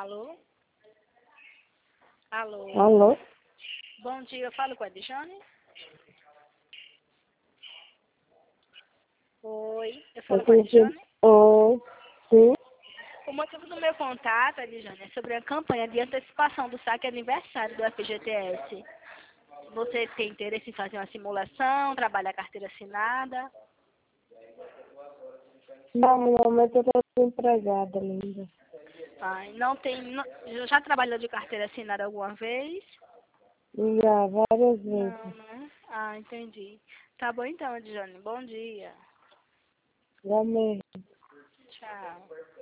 Alô? Alô? Alô? Bom dia, eu falo com a Edjane? Oi, eu falo com a Edjane? Oi, sim. O motivo do meu contato, Edjane, é sobre a campanha de antecipação do saque aniversário do FGTS. Você tem interesse em fazer uma simulação, trabalhar carteira assinada? Não, no momento eu estou desempregada ainda. Ai, não tem. Já trabalhou de carteira assinada alguma vez? Já, várias Não, vezes. né? Ah, entendi. Tá bom então, Edjane. Bom dia. Já mesmo. Tchau.